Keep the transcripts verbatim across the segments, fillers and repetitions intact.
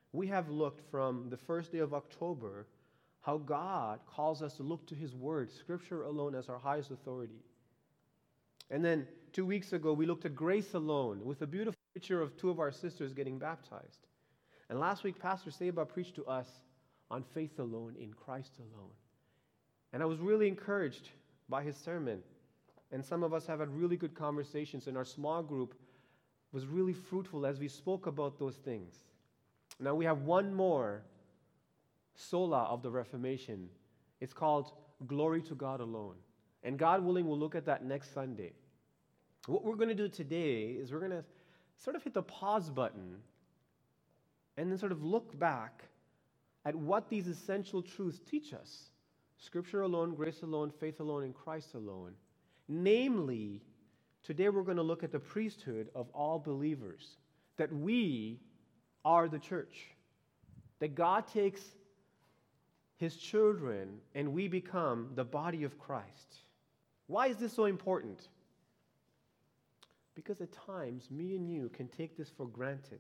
We have looked from the first day of October how God calls us to look to His Word, Scripture alone, as our highest authority. And then two weeks ago, we looked at grace alone with a beautiful picture of two of our sisters getting baptized. And last week, Pastor Seba preached to us on faith alone, in Christ alone. And I was really encouraged by his sermon. And some of us have had really good conversations, and our small group was really fruitful as we spoke about those things. Now we have one more sola of the Reformation. It's called Glory to God Alone. And God willing, we'll look at that next Sunday. What we're going to do today is we're going to sort of hit the pause button and then sort of look back at what these essential truths teach us. Scripture alone, grace alone, faith alone, and Christ alone. Namely, today we're going to look at the priesthood of all believers, that we are the church, that God takes His children and we become the body of Christ. Why is this so important? Because at times, me and you can take this for granted.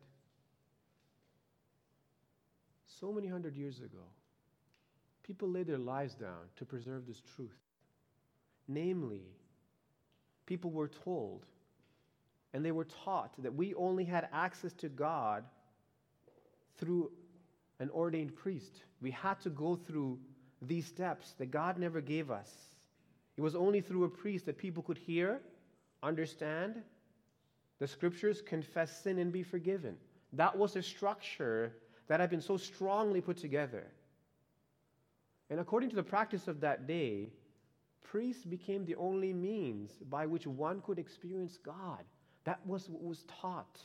So many hundred years ago, people laid their lives down to preserve this truth. Namely, people were told and they were taught that we only had access to God through an ordained priest. We had to go through these steps that God never gave us. It was only through a priest that people could hear, understand the Scriptures, confess sin, and be forgiven. That was a structure that had been so strongly put together. And according to the practice of that day, priests became the only means by which one could experience God. That was what was taught.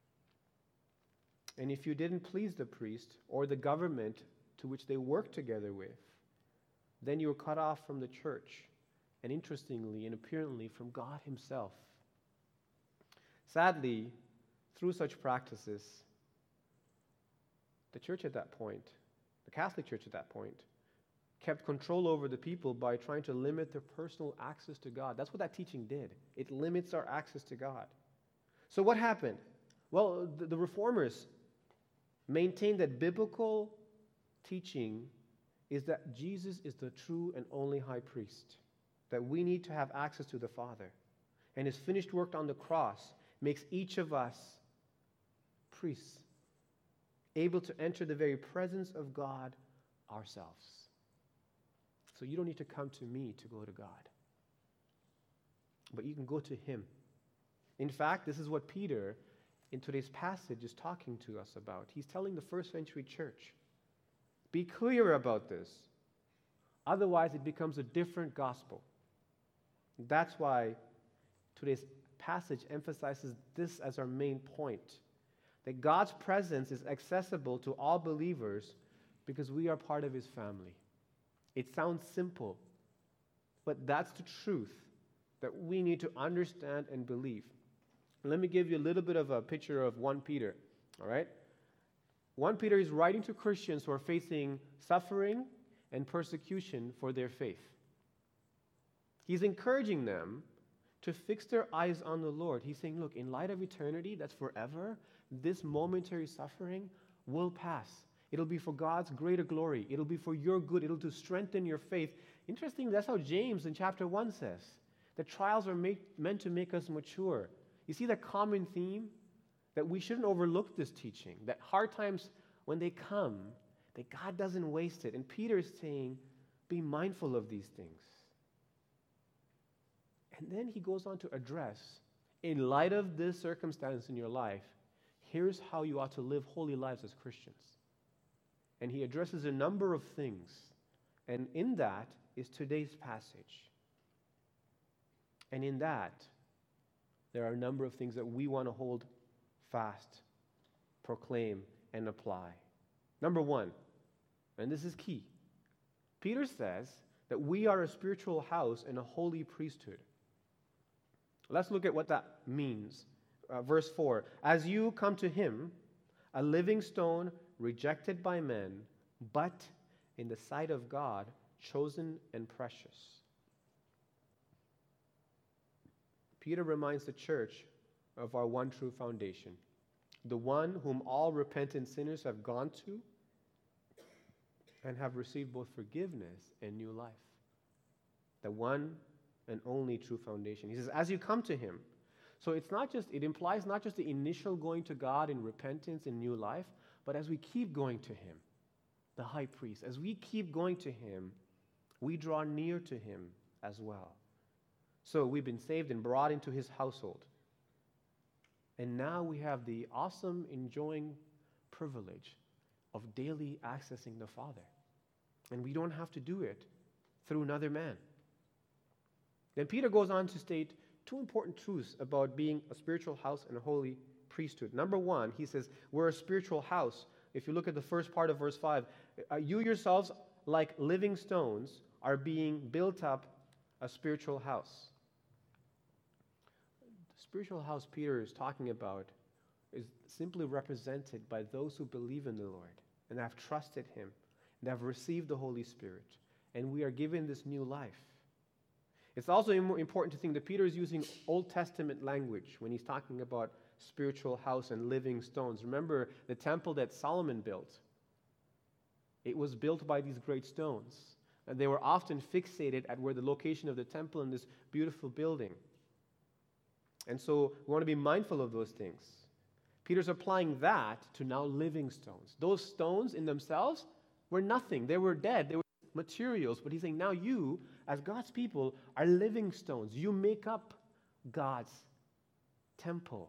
And if you didn't please the priest or the government to which they worked together with, then you were cut off from the church, and interestingly and apparently from God Himself. Sadly, through such practices, the church at that point, the Catholic Church at that point, kept control over the people by trying to limit their personal access to God. That's what that teaching did. It limits our access to God. So what happened? Well, the, the reformers maintained that biblical teaching is that Jesus is the true and only high priest, that we need to have access to the Father. And His finished work on the cross makes each of us priests, able to enter the very presence of God ourselves. So you don't need to come to me to go to God, but you can go to Him. In fact, this is what Peter in today's passage is talking to us about. He's telling the first century church, be clear about this. Otherwise, it becomes a different gospel. That's why today's passage emphasizes this as our main point, that God's presence is accessible to all believers because we are part of His family. It sounds simple, but that's the truth that we need to understand and believe. Let me give you a little bit of a picture of First Peter, all right? First Peter is writing to Christians who are facing suffering and persecution for their faith. He's encouraging them to fix their eyes on the Lord. He's saying, look, in light of eternity, that's forever, this momentary suffering will pass. It'll be for God's greater glory. It'll be for your good. It'll to strengthen your faith. Interesting, that's how James in chapter one says, that trials are make, meant to make us mature. You see that common theme? That we shouldn't overlook this teaching, that hard times, when they come, that God doesn't waste it. And Peter is saying, be mindful of these things. And then he goes on to address, in light of this circumstance in your life, here's how you ought to live holy lives as Christians. And he addresses a number of things. And in that is today's passage. And in that, there are a number of things that we want to hold fast, proclaim, and apply. Number one, and this is key, Peter says that we are a spiritual house and a holy priesthood. Let's look at what that means. Uh, verse four, as you come to Him, a living stone rejected by men, but in the sight of God, chosen and precious. Peter reminds the church of our one true foundation. the one whom all repentant sinners have gone to and have received both forgiveness and new life. The one and only true foundation. He says, as you come to him. So it's not just, it implies not just the initial going to God in repentance and new life, but as we keep going to him, the high priest, as we keep going to him, we draw near to him as well. So we've been saved and brought into his household. And now we have the awesome, enjoying privilege of daily accessing the Father. And we don't have to do it through another man. Then Peter goes on to state two important truths about being a spiritual house and a holy priesthood. Number one, he says, we're a spiritual house. If you look at the first part of verse five, uh, you yourselves, like living stones, are being built up a spiritual house. The spiritual house Peter is talking about is simply represented by those who believe in the Lord and have trusted him and have received the Holy Spirit. And we are given this new life. It's also important to think that Peter is using Old Testament language when he's talking about spiritual house and living stones. Remember the temple that Solomon built. It was built by these great stones. And they were often fixated at where the location of the temple in this beautiful building. And so we want to be mindful of those things. Peter's applying that to now living stones. Those stones in themselves were nothing. They were dead. They were materials. But he's saying now you, as God's people, are living stones. You make up God's temple.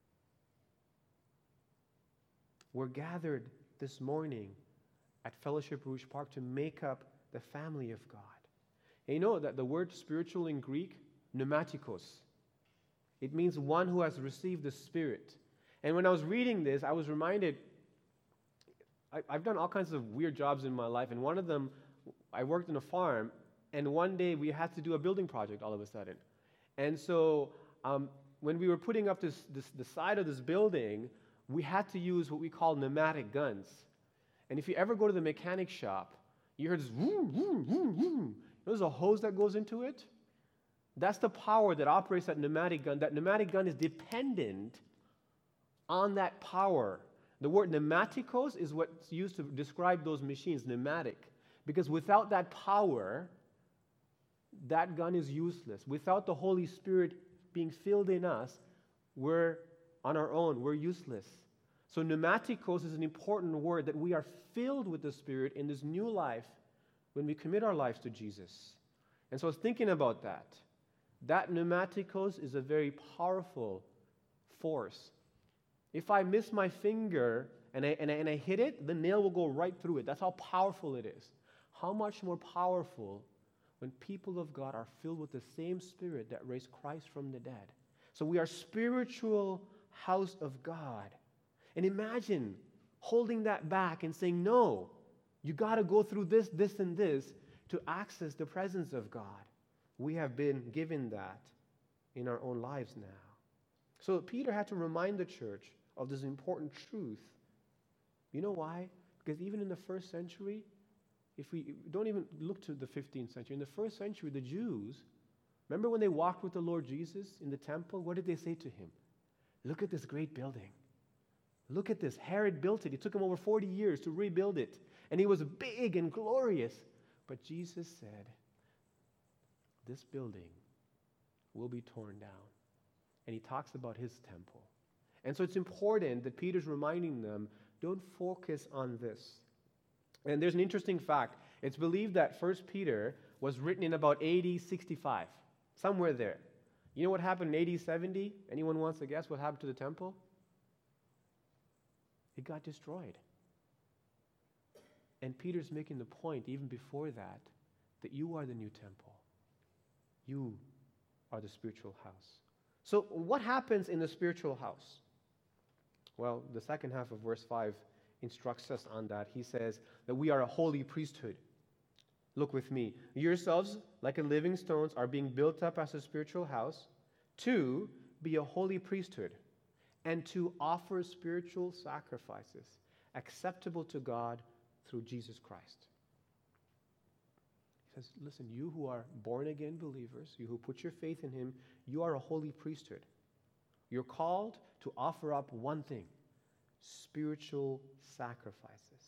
We're gathered this morning at Fellowship Rouge Park to make up the family of God. And you know that the word spiritual in Greek, pneumatikos, it means one who has received the Spirit. And when I was reading this, I was reminded, I, I've done all kinds of weird jobs in my life, and one of them, I worked in a farm, and one day we had to do a building project all of a sudden. And so um, when we were putting up this, this the side of this building, we had to use what we call pneumatic guns. And if you ever go to the mechanic shop, you hear this vroom, vroom, vroom, vroom. There's a hose that goes into it. That's the power that operates that pneumatic gun. That pneumatic gun is dependent on that power. The word pneumatikos is what's used to describe those machines, pneumatic. Because without that power, that gun is useless. Without the Holy Spirit being filled in us, we're on our own. We're useless. So pneumatikos is an important word, that we are filled with the Spirit in this new life when we commit our lives to Jesus. And so I was thinking about that. That pneumatikos is a very powerful force. If I miss my finger and I, and, I, and I hit it, the nail will go right through it. That's how powerful it is. How much more powerful when people of God are filled with the same Spirit that raised Christ from the dead. So we are spiritual house of God. And imagine holding that back and saying, no, you got to go through this, this, and this to access the presence of God. We have been given that in our own lives now. So Peter had to remind the church of this important truth. You know why? Because even in the first century, if we don't even look to the fifteenth century, in the first century, the Jews, remember when they walked with the Lord Jesus in the temple? What did they say to him? Look at this great building. Look at this. Herod built it. It took him over forty years to rebuild it. And he was big and glorious. But Jesus said, this building will be torn down. And he talks about his temple. And so it's important that Peter's reminding them, don't focus on this. And there's an interesting fact. It's believed that First Peter was written in about A D sixty-five, somewhere there. You know what happened in A D seventy? Anyone wants to guess what happened to the temple? It got destroyed. And Peter's making the point, even before that, that you are the new temple. You are the spiritual house. So what happens in the spiritual house? Well, the second half of verse five instructs us on that. He says that we are a holy priesthood. Look with me. Yourselves, like a living stones, are being built up as a spiritual house to be a holy priesthood and to offer spiritual sacrifices acceptable to God through Jesus Christ. He says, listen, you who are born-again believers, you who put your faith in him, you are a holy priesthood. You're called to offer up one thing, spiritual sacrifices.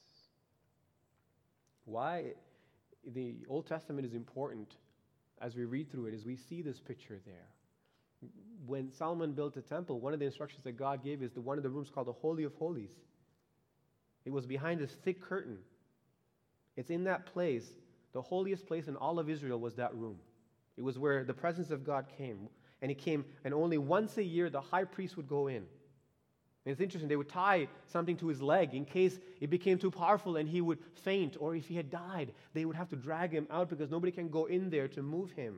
Why the Old Testament is important as we read through it is we see this picture there. When Solomon built the temple, one of the instructions that God gave is the one of the rooms called the Holy of Holies. It was behind this thick curtain. It's in that place, the holiest place in all of Israel was that room. It was where the presence of God came. And it came, and only once a year the high priest would go in. And it's interesting, they would tie something to his leg in case it became too powerful and he would faint, or if he had died, they would have to drag him out because nobody can go in there to move him.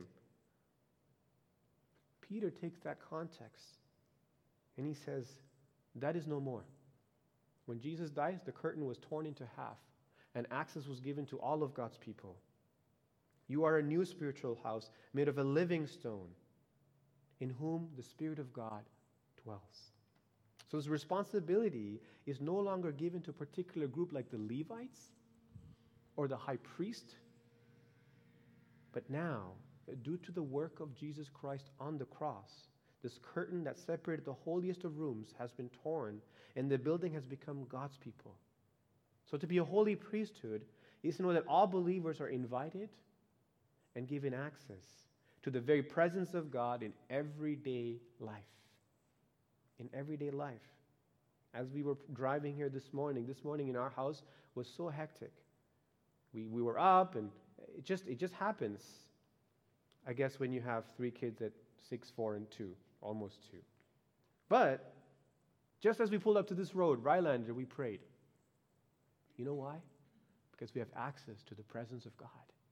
Peter takes that context and he says, that is no more. When Jesus dies, the curtain was torn into half and access was given to all of God's people. You are a new spiritual house made of a living stone in whom the Spirit of God dwells. So his responsibility is no longer given to a particular group like the Levites or the high priest, but now, due to the work of Jesus Christ on the cross, this curtain that separated the holiest of rooms has been torn, and the building has become God's people. So to be a holy priesthood is to know that all believers are invited and given access to the very presence of God in everyday life. In everyday life. As we were driving here this morning, this morning in our house was so hectic. We we were up and it just it just happens. I guess when you have three kids at six, four, and two, almost two. But just as we pulled up to this road, Rylander, we prayed. You know why? Because we have access to the presence of God.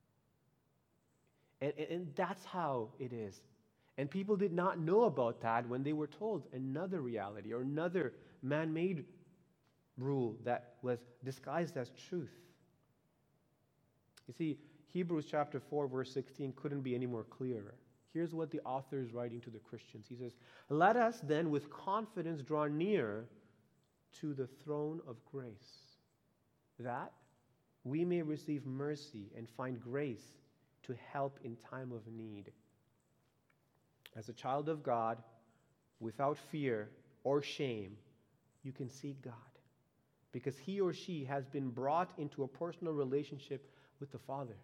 And, and, and that's how it is. And people did not know about that when they were told another reality or another man-made rule that was disguised as truth. You see, Hebrews chapter four, verse sixteen couldn't be any more clearer. Here's what the author is writing to the Christians. He says, "Let us then with confidence draw near to the throne of grace, that we may receive mercy and find grace to help in time of need." As a child of God, without fear or shame, you can seek God because he or she has been brought into a personal relationship with the Father.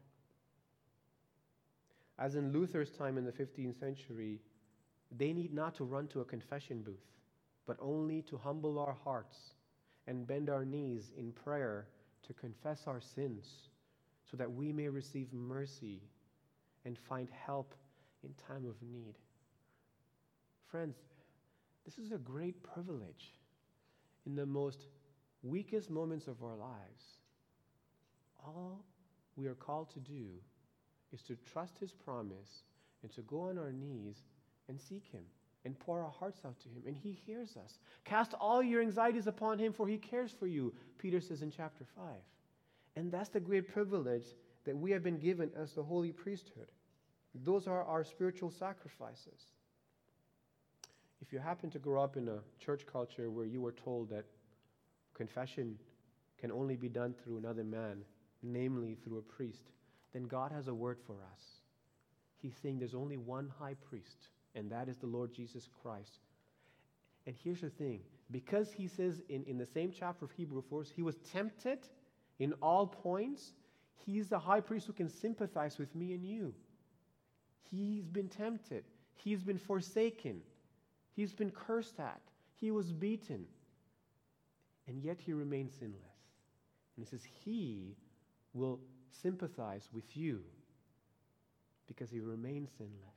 As in Luther's time in the fifteenth century, they need not to run to a confession booth, but only to humble our hearts and bend our knees in prayer to confess our sins so that we may receive mercy and find help in time of need. Friends, this is a great privilege in the most weakest moments of our lives. All we are called to do is to trust his promise and to go on our knees and seek him and pour our hearts out to him, and he hears us. Cast all your anxieties upon him, for he cares for you, Peter says in chapter five. And that's the great privilege that we have been given as the holy priesthood. Those are our spiritual sacrifices. If you happen to grow up in a church culture where you were told that confession can only be done through another man, namely through a priest, then God has a word for us. He's saying there's only one high priest, and that is the Lord Jesus Christ. And here's the thing, because he says in, in the same chapter of Hebrews four, he was tempted in all points, he's the high priest who can sympathize with me and you. He's been tempted. He's been forsaken. He's been cursed at. He was beaten. And yet he remains sinless. And he says he will sympathize with you because he remains sinless.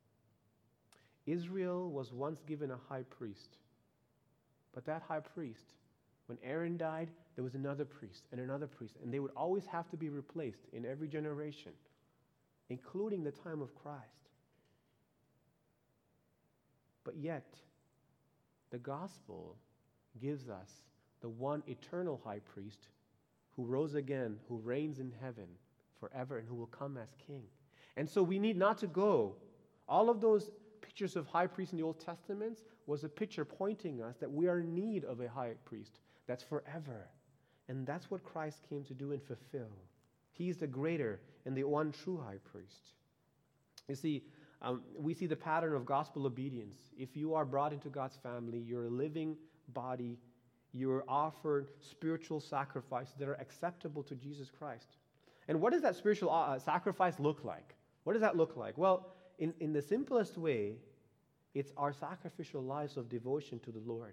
Israel was once given a high priest. But that high priest, when Aaron died, there was another priest and another priest. And they would always have to be replaced in every generation, including the time of Christ. But yet, the gospel gives us the one eternal high priest who rose again, who reigns in heaven forever, and who will come as king. And so we need not to go. All of those pictures of high priests in the Old Testament was a picture pointing us that we are in need of a high priest that's forever. And that's what Christ came to do and fulfill. He's the greater and the one true high priest. You see, Um, we see the pattern of gospel obedience. If you are brought into God's family, you're a living body you are offered spiritual sacrifices that are acceptable to Jesus Christ. And what does that spiritual uh, sacrifice look like? What does that look like? Well, in, in the simplest way, it's our sacrificial lives of devotion to the Lord.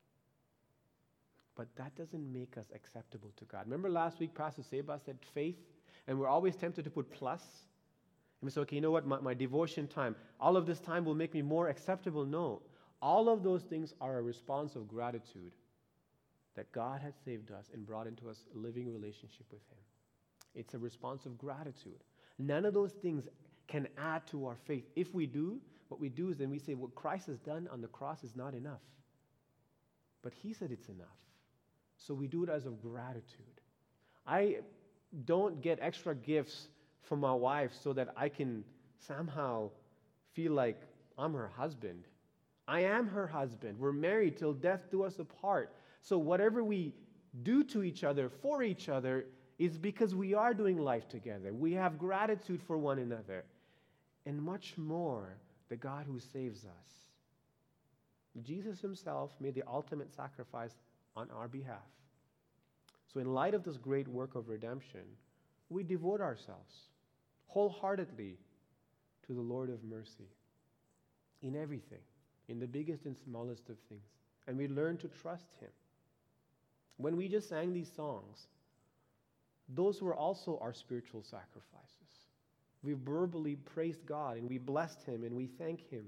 But that doesn't make us acceptable to God. Remember last week, Pastor Seba said faith, and we're always tempted to put plus. And we say, okay, you know what, my, my devotion time, all of this time will make me more acceptable. No. All of those things are a response of gratitude that God had saved us and brought into us a living relationship with Him. It's a response of gratitude. None of those things can add to our faith. If we do, what we do is then we say what Christ has done on the cross is not enough. But He said it's enough. So we do it as of gratitude. I don't get extra gifts from my wife so that I can somehow feel like I'm her husband. I am her husband. We're married till death do us apart. So whatever we do to each other, for each other, is because we are doing life together. We have gratitude for one another. And much more, the God who saves us. Jesus Himself made the ultimate sacrifice on our behalf. So in light of this great work of redemption, we devote ourselves wholeheartedly to the Lord of mercy in everything, in the biggest and smallest of things. And we learn to trust Him. When we just sang these songs, those were also our spiritual sacrifices. We verbally praised God and we blessed Him and we thank Him.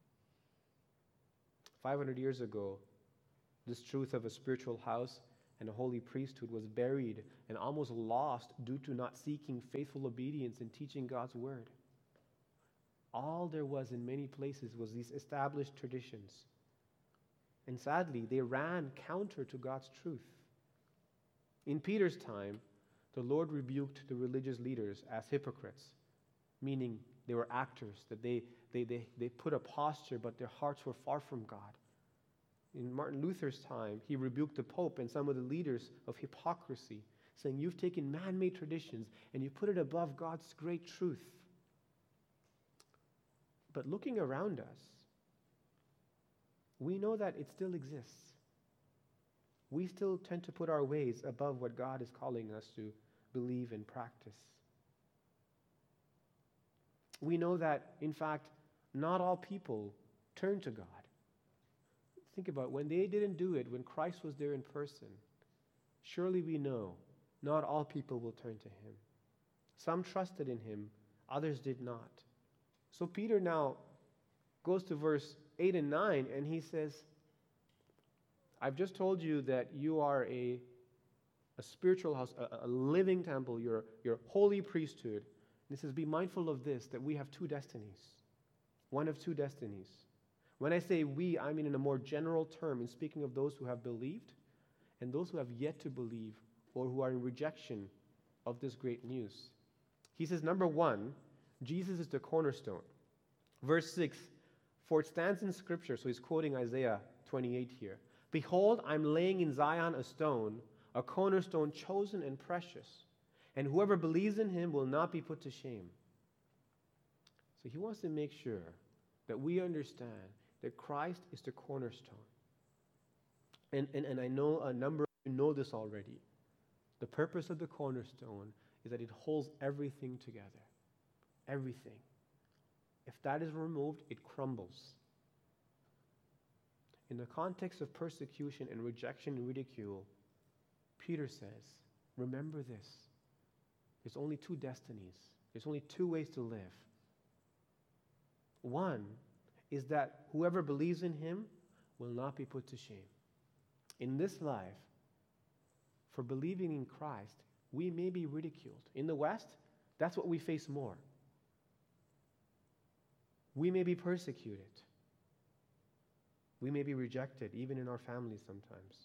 five hundred years ago, this truth of a spiritual house and a holy priesthood was buried and almost lost due to not seeking faithful obedience and teaching God's word. All there was in many places was these established traditions. And sadly, they ran counter to God's truth. In Peter's time, the Lord rebuked the religious leaders as hypocrites, meaning they were actors, that they, they, they, they put a posture, but their hearts were far from God. In Martin Luther's time, he rebuked the Pope and some of the leaders of hypocrisy, saying, you've taken man-made traditions and you put it above God's great truth. But looking around us, we know that it still exists. We still tend to put our ways above what God is calling us to believe and practice. We know that, in fact, not all people turn to God. Think about it. When they didn't do it, when Christ was there in person, surely we know not all people will turn to Him. Some trusted in Him, others did not. So Peter now goes to verse eight and nine, and he says, I've just told you that you are a, a spiritual house, a, a living temple, you're, you're a holy priesthood. And he says, be mindful of this, that we have two destinies, one of two destinies. When I say we, I mean in a more general term, in speaking of those who have believed and those who have yet to believe or who are in rejection of this great news. He says, number one, Jesus is the cornerstone. Verse six, for it stands in Scripture, so he's quoting Isaiah twenty-eight here. Behold, I'm laying in Zion a stone, a cornerstone chosen and precious, and whoever believes in Him will not be put to shame. So he wants to make sure that we understand that Christ is the cornerstone. And, and, and I know a number of you know this already. The purpose of the cornerstone is that it holds everything together. Everything. If that is removed, it crumbles. In the context of persecution and rejection and ridicule, Peter says, remember this. There's only two destinies. There's only two ways to live. One is that whoever believes in Him will not be put to shame. In this life, for believing in Christ, we may be ridiculed. In the West, that's what we face more. We may be persecuted. We may be rejected, even in our families sometimes.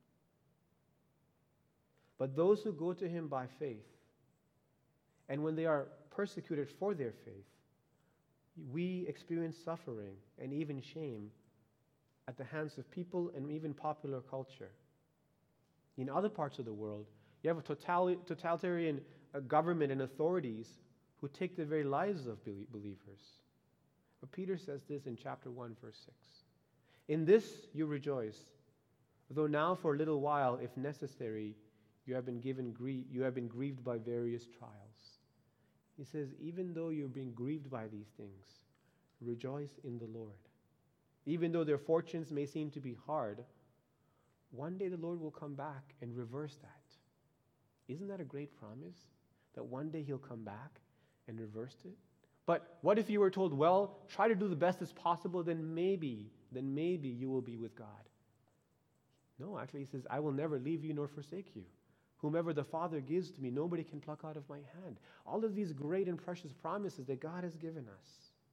But those who go to Him by faith, and when they are persecuted for their faith, we experience suffering and even shame at the hands of people and even popular culture. In other parts of the world, you have a totali- totalitarian uh, government and authorities who take the very lives of belie- believers. But Peter says this in chapter one, verse six. In this you rejoice, Though now for a little while, if necessary, you have been given grie- you have been grieved by various trials. He says, even though you're being grieved by these things, rejoice in the Lord. Even though their fortunes may seem to be hard, one day the Lord will come back and reverse that. Isn't that a great promise? That one day He'll come back and reverse it? But what if you were told, well, try to do the best as possible, then maybe, then maybe you will be with God. No, actually He says, I will never leave you nor forsake you. Whomever the Father gives to me, nobody can pluck out of my hand. All of these great and precious promises that God has given us.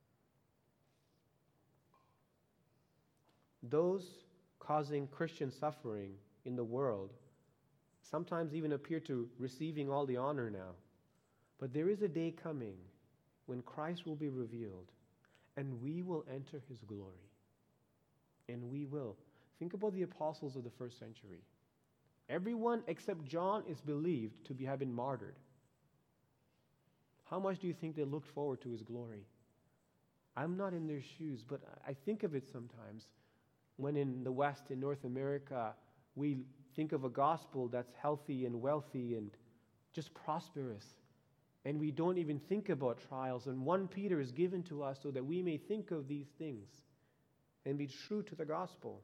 Those causing Christian suffering in the world sometimes even appear to receiving all the honor now. But there is a day coming when Christ will be revealed and we will enter His glory. And we will. Think about the apostles of the first century. Everyone except John is believed to be, have been martyred. How much do you think they looked forward to His glory? I'm not in their shoes, but I think of it sometimes when in the West, in North America, we think of a gospel that's healthy and wealthy and just prosperous. And we don't even think about trials. And First Peter is given to us so that we may think of these things and be true to the gospel.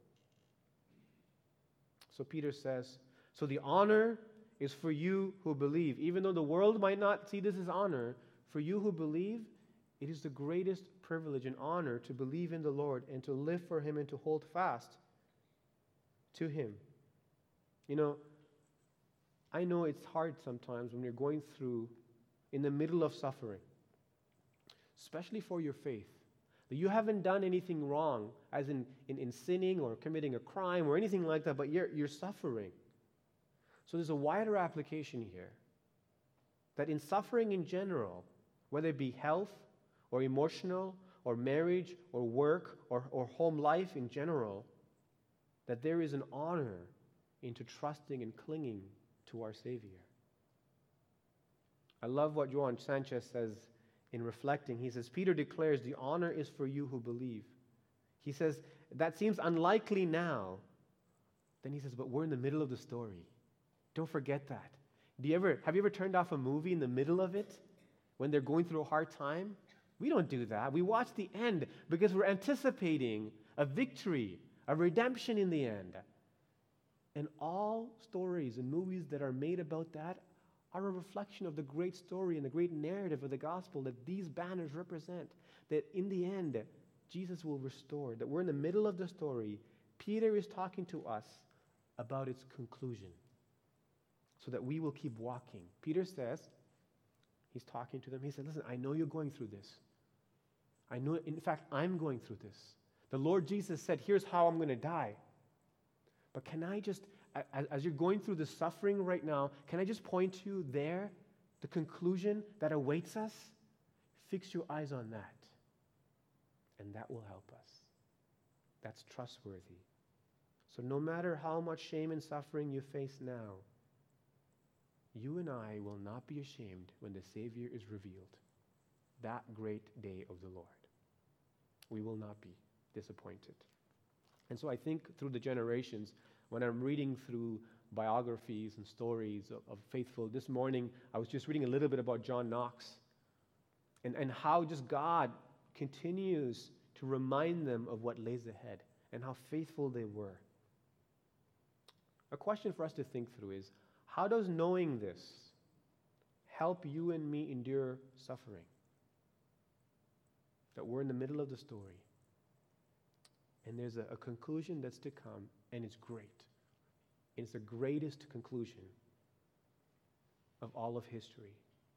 So Peter says, so the honor is for you who believe. Even though the world might not see this as honor, for you who believe, it is the greatest privilege and honor to believe in the Lord and to live for Him and to hold fast to Him. You know, I know it's hard sometimes when you're going through in the middle of suffering, especially for your faith. That you haven't done anything wrong, as in, in, in sinning or committing a crime or anything like that, but you're, you're suffering. So there's a wider application here. That in suffering in general, whether it be health or emotional or marriage or work or, or home life in general, that there is an honor into trusting and clinging to our Savior. I love what Joan Sanchez says in reflecting. He says, Peter declares the honor is for you who believe. He says, that seems unlikely now. Then he says, but we're in the middle of the story. Don't forget that. Do you ever, have you ever turned off a movie in the middle of it when they're going through a hard time? We don't do that. We watch the end because we're anticipating a victory, a redemption in the end. And all stories and movies that are made about that are a reflection of the great story and the great narrative of the gospel that these banners represent. That in the end, Jesus will restore. That we're in the middle of the story. Peter is talking to us about its conclusion so that we will keep walking. Peter says, he's talking to them, he said, listen, I know you're going through this. I know, in fact, I'm going through this. The Lord Jesus said, here's how I'm going to die. But can I just, as you're going through the suffering right now, can I just point to there, the conclusion that awaits us? Fix your eyes on that. And that will help us. That's trustworthy. So no matter how much shame and suffering you face now, you and I will not be ashamed when the Savior is revealed. That great day of the Lord. We will not be disappointed. And so I think through the generations, when I'm reading through biographies and stories of, of faithful, this morning I was just reading a little bit about John Knox and, and how just God continues to remind them of what lays ahead and how faithful they were. A question for us to think through is, how does knowing this help you and me endure suffering? That we're in the middle of the story. And there's a, a conclusion that's to come, and it's great. It's the greatest conclusion of all of history.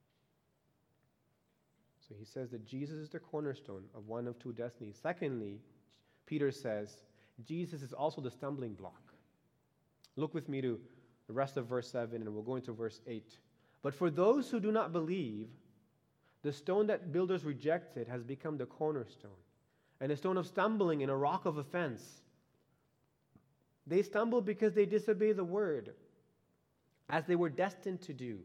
So he says that Jesus is the cornerstone of one of two destinies. Secondly, Peter says, Jesus is also the stumbling block. Look with me to the rest of verse seven, and we'll go into verse eight. But for those who do not believe, the stone that builders rejected has become the cornerstone, and a stone of stumbling and a rock of offense. They stumble because they disobey the word, as they were destined to do.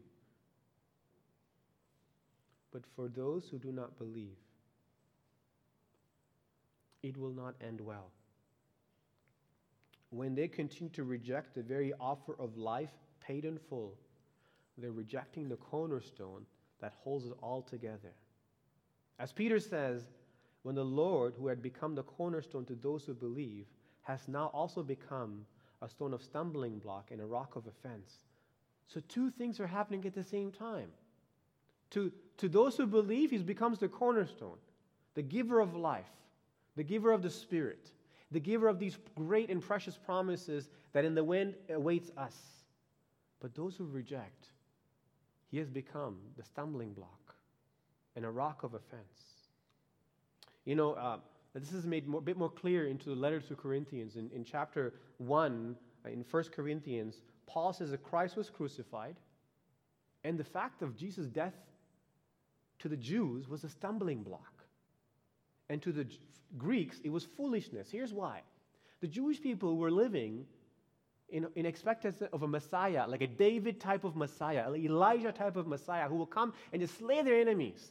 But for those who do not believe, it will not end well. when they continue to reject the very offer of life paid in full, they're rejecting the cornerstone that holds it all together. As Peter says, when the Lord, who had become the cornerstone to those who believe, has now also become a stone of stumbling block and a rock of offense. So two things are happening at the same time. To, to those who believe, he becomes the cornerstone, the giver of life, the giver of the Spirit, the giver of these great and precious promises that in the end awaits us. But those who reject, he has become the stumbling block and a rock of offense. You know, uh, this is made a bit more clear into the letter to Corinthians. In, in chapter one, uh, in First Corinthians, Paul says that Christ was crucified, and the fact of Jesus' death to the Jews was a stumbling block. And to the G- Greeks, it was foolishness. Here's why. The Jewish people were living in, in expectancy of a Messiah, like a David type of Messiah, an Elijah type of Messiah, who will come and just slay their enemies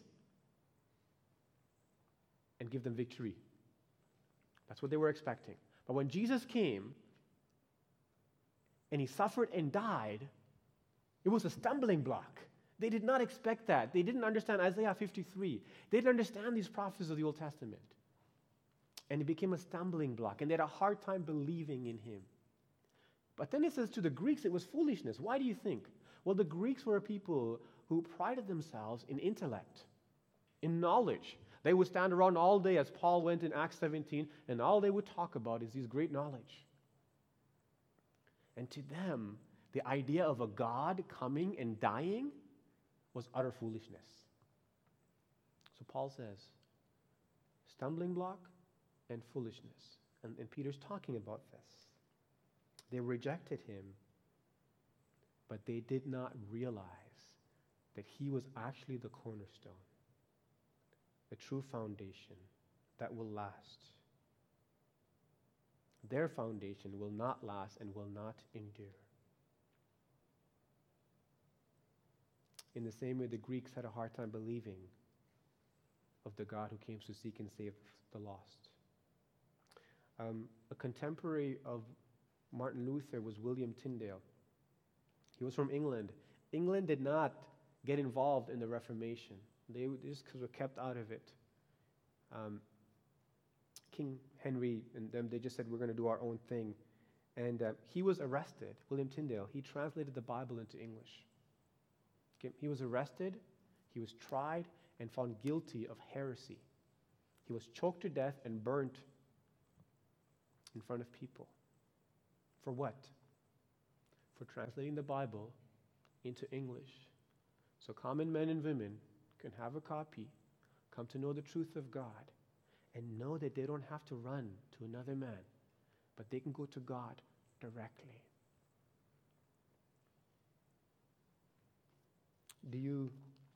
and give them victory. That's what they were expecting. But when Jesus came and he suffered and died, it was a stumbling block. They did not expect that. They didn't understand Isaiah fifty-three. They didn't understand these prophecies of the Old Testament. And it became a stumbling block, and they had a hard time believing in him. But then it says to the Greeks it was foolishness. Why do you think? Well, the Greeks were a people who prided themselves in intellect, in knowledge. They would stand around all day, as Paul went in Acts seventeen, and all they would talk about is this great knowledge. And to them, the idea of a God coming and dying was utter foolishness. So Paul says, stumbling block and foolishness. And, and Peter's talking about this. They rejected him, but they did not realize that he was actually the cornerstone, the true foundation that will last. Their foundation will not last and will not endure. In the same way, the Greeks had a hard time believing of the God who came to seek and save the lost. Um, a contemporary of Martin Luther was William Tyndale. He was from England. England did not get involved in the Reformation. They just were kept out of it. Um, King Henry and them, they just said, we're going to do our own thing. And uh, he was arrested, William Tyndale. He translated the Bible into English. Okay? He was arrested, he was tried, and found guilty of heresy. He was choked to death and burnt in front of people. For what? For translating the Bible into English. So common men and women can have a copy, come to know the truth of God, and know that they don't have to run to another man, but they can go to God directly. Do you,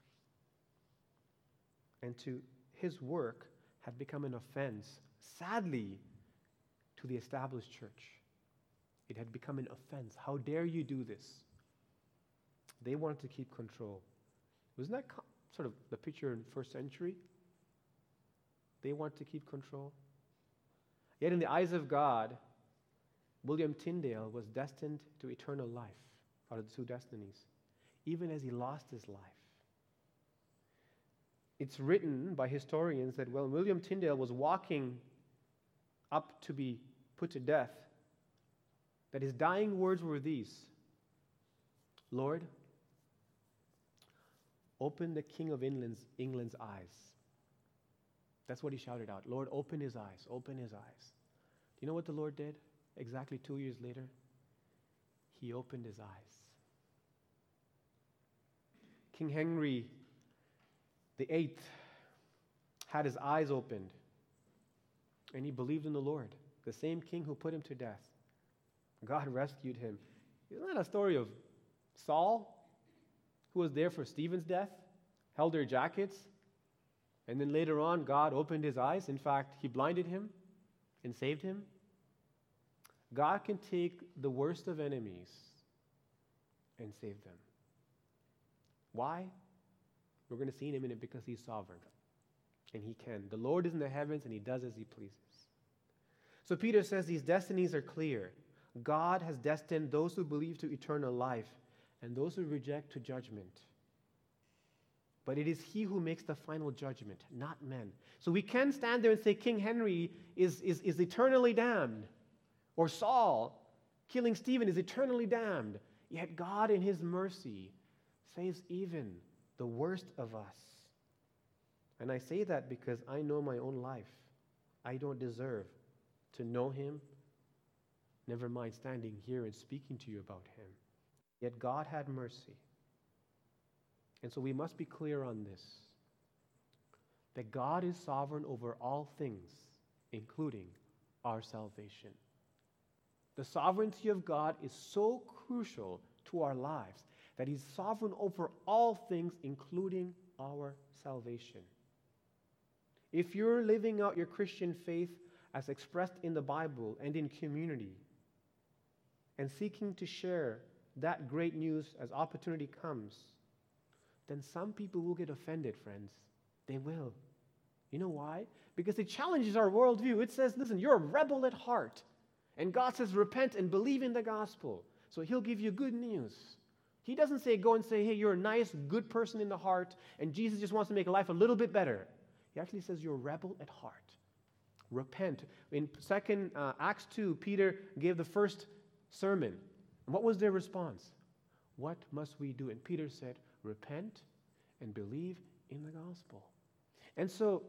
and to his work had become an offense, sadly, to the established church. It had become an offense. How dare you do this? They wanted to keep control. Wasn't that co- sort of the picture in the first century? They want to keep control. Yet in the eyes of God, William Tyndale was destined to eternal life out of the two destinies, even as he lost his life. It's written by historians that when William Tyndale was walking up to be put to death, that his dying words were these: Lord, open the King of England's, England's eyes. That's what he shouted out. Lord, open his eyes, open his eyes. Do you know what the Lord did exactly two years later? He opened his eyes. King Henry the Eighth had his eyes opened, and he believed in the Lord, the same king who put him to death. God rescued him. Isn't that a story of Saul, who was there for Stephen's death, held their jackets, and then later on God opened his eyes. In fact, he blinded him and saved him. God can take the worst of enemies and save them. Why? We're going to see in a minute, because he's sovereign. And he can. The Lord is in the heavens and he does as he pleases. So Peter says these destinies are clear. God has destined those who believe to eternal life and those who reject to judgment. But it is He who makes the final judgment, not men. So we can stand there and say King Henry is, is, is eternally damned, or Saul killing Stephen is eternally damned. Yet God in His mercy saves even the worst of us. And I say that because I know my own life. I don't deserve to know Him, never mind standing here and speaking to you about Him. Yet God had mercy. And so we must be clear on this, that God is sovereign over all things, including our salvation. The sovereignty of God is so crucial to our lives that He's sovereign over all things, including our salvation. If you're living out your Christian faith as expressed in the Bible and in community, and seeking to share that great news as opportunity comes, then some people will get offended, friends. They will. You know why? Because it challenges our worldview. It says, listen, you're a rebel at heart. And God says, repent and believe in the gospel. So He'll give you good news. He doesn't say, go and say, hey, you're a nice, good person in the heart, and Jesus just wants to make life a little bit better. He actually says, you're a rebel at heart. Repent. In second uh, Acts two, Peter gave the first sermon. And what was their response? What must we do? And Peter said, repent and believe in the gospel. And so,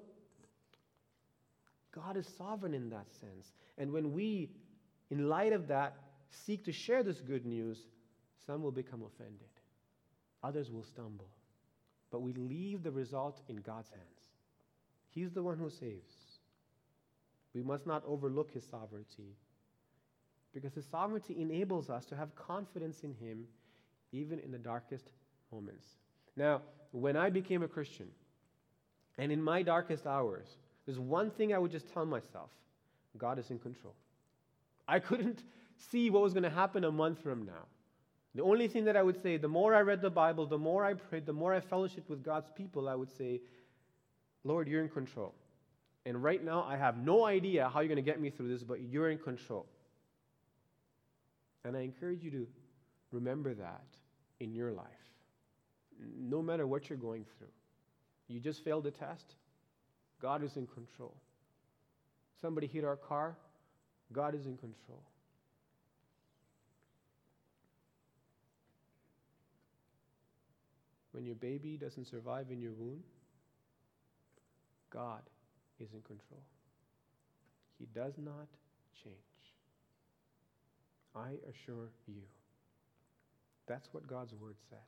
God is sovereign in that sense. And when we, in light of that, seek to share this good news, some will become offended. Others will stumble. But we leave the result in God's hands. He's the one who saves. We must not overlook His sovereignty, because His sovereignty enables us to have confidence in Him even in the darkest moments. Now, when I became a Christian, and in my darkest hours, there's one thing I would just tell myself: God is in control. I couldn't see what was going to happen a month from now. The only thing that I would say, the more I read the Bible, the more I prayed, the more I fellowshiped with God's people, I would say, Lord, you're in control. And right now, I have no idea how you're going to get me through this, but you're in control. And I encourage you to remember that in your life. No matter what you're going through. You just failed a test? God is in control. Somebody hit our car? God is in control. When your baby doesn't survive in your womb, God is in control. He does not change. I assure you. That's what God's word says.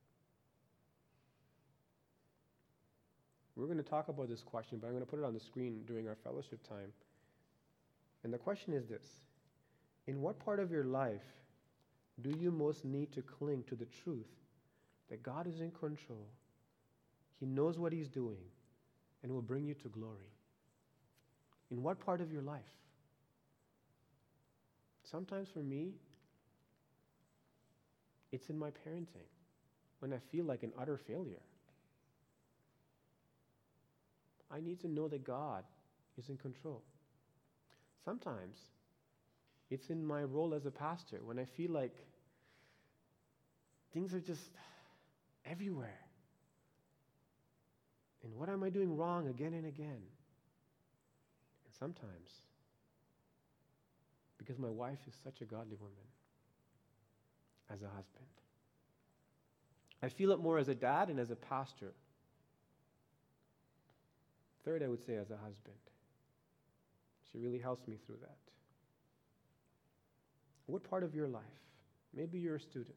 We're going to talk about this question, but I'm going to put it on the screen during our fellowship time. And the question is this: in what part of your life do you most need to cling to the truth that God is in control, He knows what He's doing, and will bring you to glory? In what part of your life? Sometimes for me, it's in my parenting, when I feel like an utter failure. I need to know that God is in control. Sometimes it's in my role as a pastor, when I feel like things are just everywhere. And what am I doing wrong again and again? And sometimes, because my wife is such a godly woman, as a husband. I feel it more as a dad and as a pastor. Third, I would say as a husband. She really helps me through that. What part of your life? Maybe you're a student.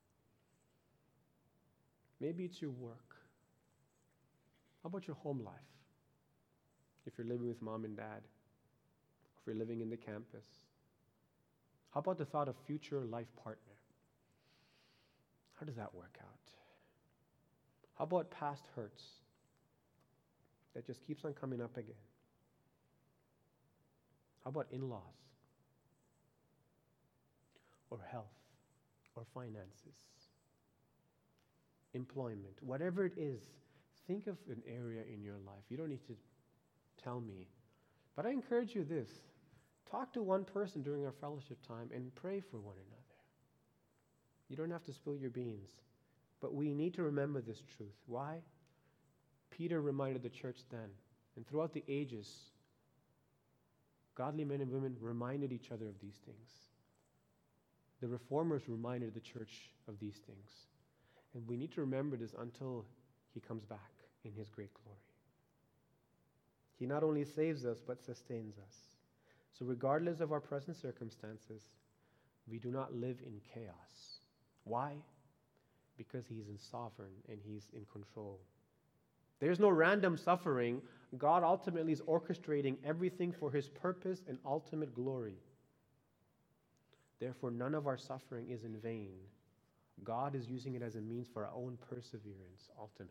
Maybe it's your work. How about your home life? If you're living with mom and dad, if you're living in the campus. How about the thought of future life partner? How does that work out? How about past hurts that just keeps on coming up again? How about in-laws? Or health? Or finances? Employment? Whatever it is, think of an area in your life. You don't need to tell me. But I encourage you this. talk to one person during our fellowship time and pray for one another. You don't have to spill your beans. But we need to remember this truth. Why? Peter reminded the church then, and throughout the ages, godly men and women reminded each other of these things. The reformers reminded the church of these things. And we need to remember this until he comes back in his great glory. He not only saves us, but sustains us. So regardless of our present circumstances, we do not live in chaos. Why? Because he's in sovereign and he's in control. There's no random suffering. God ultimately is orchestrating everything for his purpose and ultimate glory. Therefore, none of our suffering is in vain. God is using it as a means for our own perseverance, ultimately.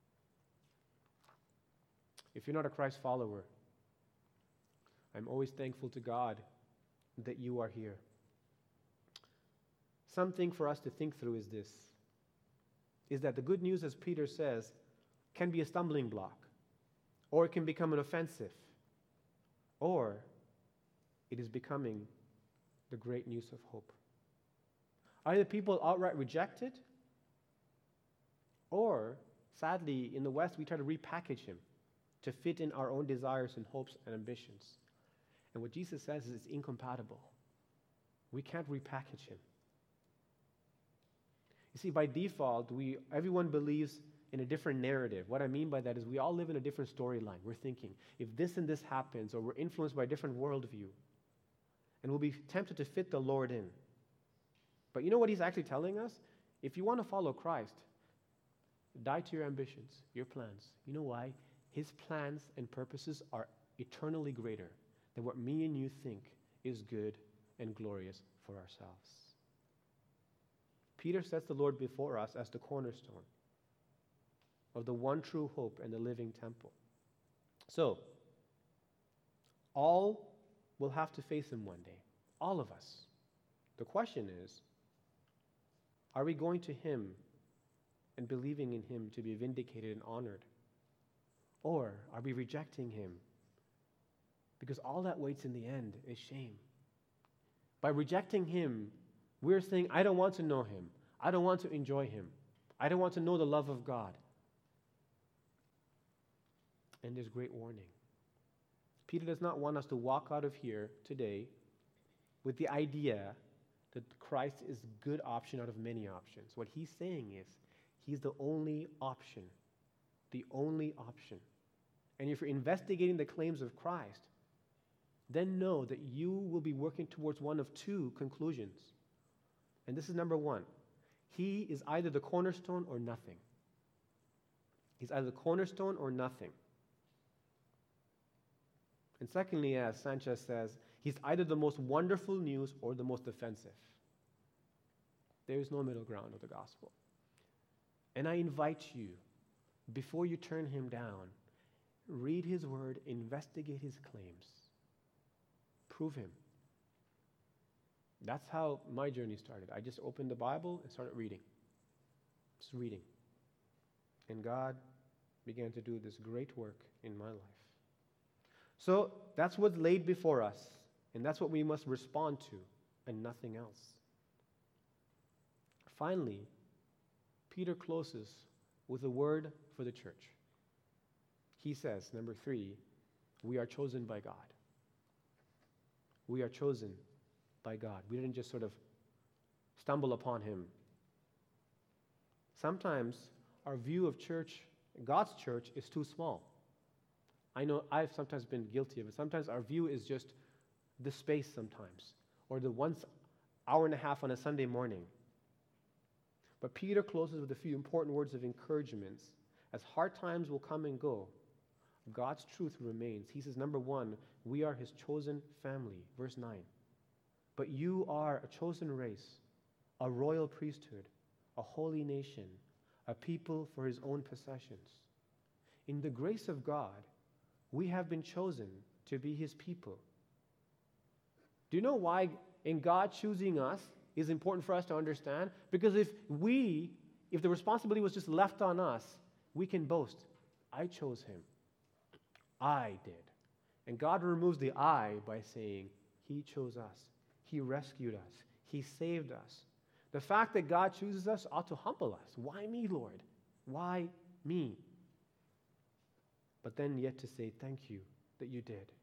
If you're not a Christ follower, I'm always thankful to God that you are here. Something for us to think through is this, is that the good news, as Peter says, can be a stumbling block, or it can become an offensive, or it is becoming the great news of hope. Either people outright reject it, or, sadly, in the West, we try to repackage him to fit in our own desires and hopes and ambitions. And what Jesus says is it's incompatible. We can't repackage him. You see, by default, we everyone believes in a different narrative. What I mean by that is we all live in a different storyline. We're thinking, if this and this happens, or we're influenced by a different worldview, and we'll be tempted to fit the Lord in. But you know what he's actually telling us? If you want to follow Christ, die to your ambitions, your plans. You know why? His plans and purposes are eternally greater than what me and you think is good and glorious for ourselves. Peter sets the Lord before us as the cornerstone of the one true hope and the living temple. So, all will have to face him one day. All of us. The question is, are we going to him and believing in him to be vindicated and honored? Or are we rejecting him? Because all that waits in the end is shame. By rejecting him, we're saying, I don't want to know him. I don't want to enjoy him. I don't want to know the love of God. And there's great warning. Peter does not want us to walk out of here today with the idea that Christ is a good option out of many options. What he's saying is, he's the only option. The only option. And if you're investigating the claims of Christ, then know that you will be working towards one of two conclusions. And this is number one. He is either the cornerstone or nothing. He's either the cornerstone or nothing. And secondly, as Sanchez says, he's either the most wonderful news or the most offensive. There is no middle ground of the gospel. And I invite you, before you turn him down, read his word, investigate his claims, prove him. That's how my journey started. I just opened the Bible and started reading. Just reading. And God began to do this great work in my life. So that's what's laid before us, and that's what we must respond to, and nothing else. Finally, Peter closes with a word for the church. He says, number three, we are chosen by God. We are chosen by God. We didn't just sort of stumble upon him. Sometimes our view of church, God's church, is too small. I know I've sometimes been guilty of it. Sometimes our view is just the space sometimes, or the once hour and a half on a Sunday morning. But Peter closes with a few important words of encouragement. As hard times will come and go, God's truth remains. He says, number one, we are his chosen family. Verse nine. But you are a chosen race, a royal priesthood, a holy nation, a people for his own possessions. In the grace of God, we have been chosen to be his people. Do you know why in God choosing us is important for us to understand? Because if we, if the responsibility was just left on us, we can boast, I chose him. I did. And God removes the I by saying, He chose us. He rescued us. He saved us. The fact that God chooses us ought to humble us. Why me, Lord? Why me? But then yet to say, thank you that you did.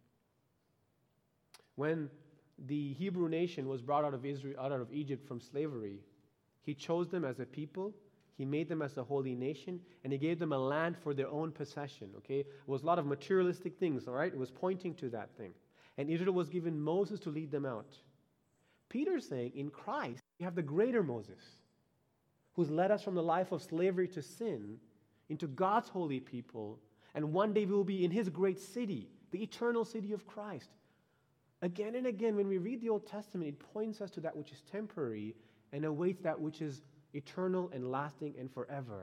When the Hebrew nation was brought out of Israel, out of Egypt from slavery, He chose them as a people. He made them as a holy nation, and He gave them a land for their own possession, okay? It was a lot of materialistic things, all right? It was pointing to that thing. And Israel was given Moses to lead them out. Peter's saying, in Christ, you have the greater Moses, who's led us from the life of slavery to sin into God's holy people, and one day we will be in His great city, the eternal city of Christ. Again and again, when we read the Old Testament, it points us to that which is temporary and awaits that which is eternal and lasting and forever.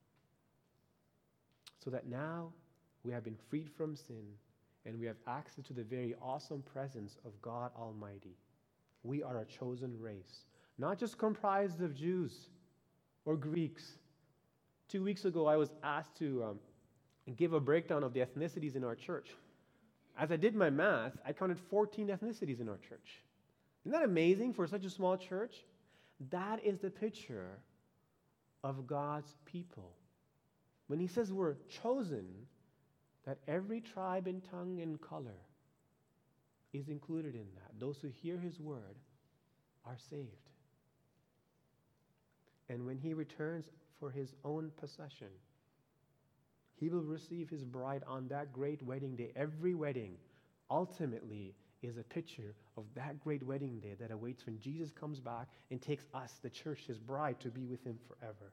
So that now we have been freed from sin and we have access to the very awesome presence of God Almighty. We are a chosen race, not just comprised of Jews or Greeks. Two weeks ago, I was asked to um, give a breakdown of the ethnicities in our church. As I did my math, I counted fourteen ethnicities in our church. Isn't that amazing for such a small church? That is the picture of God's people. When He says we're chosen, that every tribe and tongue and color is included in that. Those who hear His word are saved. And when He returns for His own possession, He will receive His bride on that great wedding day. Every wedding ultimately is a picture of that great wedding day that awaits when Jesus comes back and takes us, the church, His bride, to be with Him forever.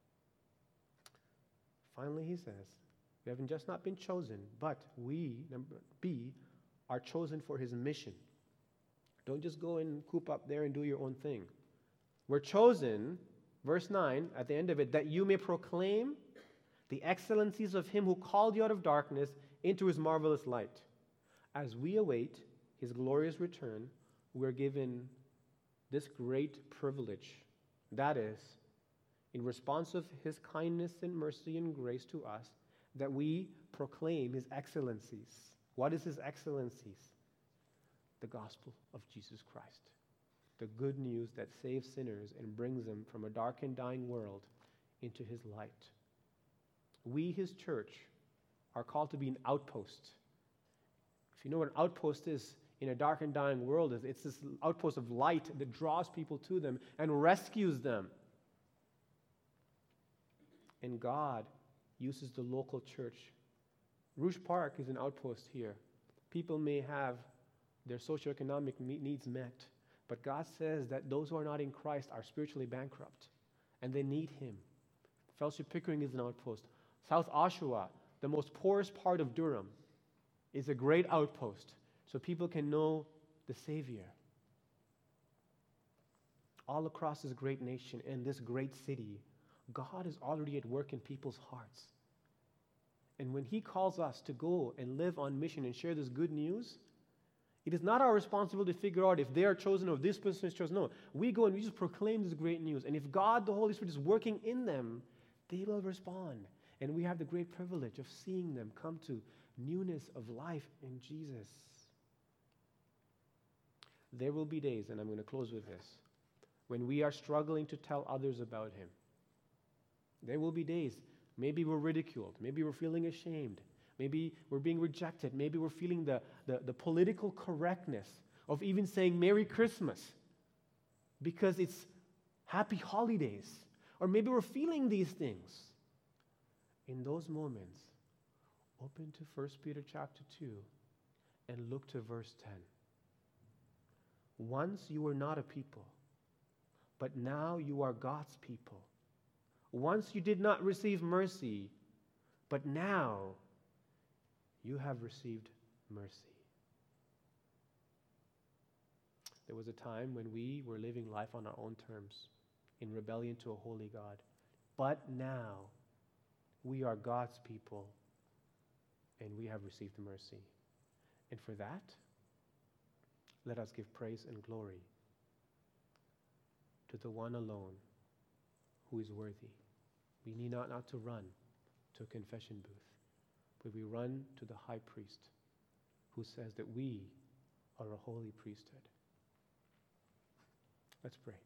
Finally, He says, we haven't just not been chosen, but we, number B, are chosen for His mission. Don't just go and coop up there and do your own thing. We're chosen, verse nine, at the end of it, that you may proclaim the excellencies of Him who called you out of darkness into His marvelous light. As we await His glorious return, we're given this great privilege. That is, in response of His kindness and mercy and grace to us, that we proclaim His excellencies. What is His excellencies? The gospel of Jesus Christ. The good news that saves sinners and brings them from a dark and dying world into His light. We, His church, are called to be an outpost. If you know what an outpost is in a dark and dying world, it's this outpost of light that draws people to them and rescues them. And God uses the local church. Rouge Park is an outpost here. People may have their socioeconomic needs met, but God says that those who are not in Christ are spiritually bankrupt, and they need Him. Fellowship Pickering is an outpost. South Oshawa, the most poorest part of Durham, is a great outpost so people can know the Savior. All across this great nation and this great city, God is already at work in people's hearts. And when He calls us to go and live on mission and share this good news, it is not our responsibility to figure out if they are chosen or if this person is chosen. No, we go and we just proclaim this great news. And if God, the Holy Spirit, is working in them, they will respond. And we have the great privilege of seeing them come to newness of life in Jesus. There will be days, and I'm going to close with this, when we are struggling to tell others about Him. There will be days, maybe we're ridiculed, maybe we're feeling ashamed, maybe we're being rejected, maybe we're feeling the, the, the political correctness of even saying Merry Christmas because it's Happy Holidays. Or maybe we're feeling these things. In those moments, open to First Peter chapter two and look to verse ten. Once you were not a people, but now you are God's people. Once you did not receive mercy, but now you have received mercy. There was a time when we were living life on our own terms, in rebellion to a holy God. But now we are God's people, and we have received mercy. And for that, let us give praise and glory to the one alone who is worthy. We need not, not to run to a confession booth, but we run to the high priest who says that we are a holy priesthood. Let's pray.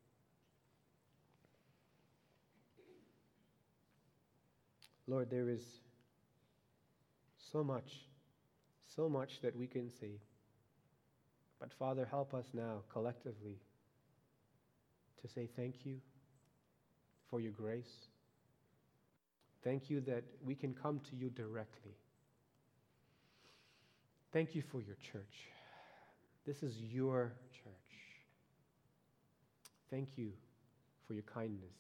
Lord, there is so much, so much that we can say. But Father, help us now collectively to say thank you for your grace. Thank you that we can come to you directly. Thank you for your church. This is your church. Thank you for your kindness.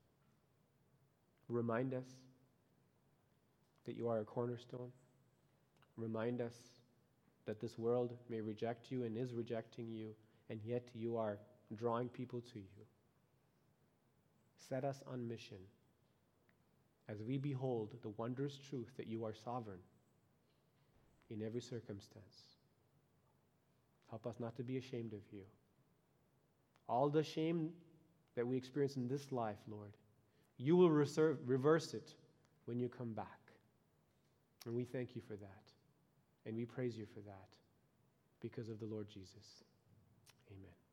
Remind us that you are a cornerstone. Remind us that this world may reject you and is rejecting you, and yet you are drawing people to you. Set us on mission as we behold the wondrous truth that you are sovereign in every circumstance. Help us not to be ashamed of you. All the shame that we experience in this life, Lord, you will reserve, reverse it when you come back. And we thank you for that. And we praise you for that because of the Lord Jesus. Amen.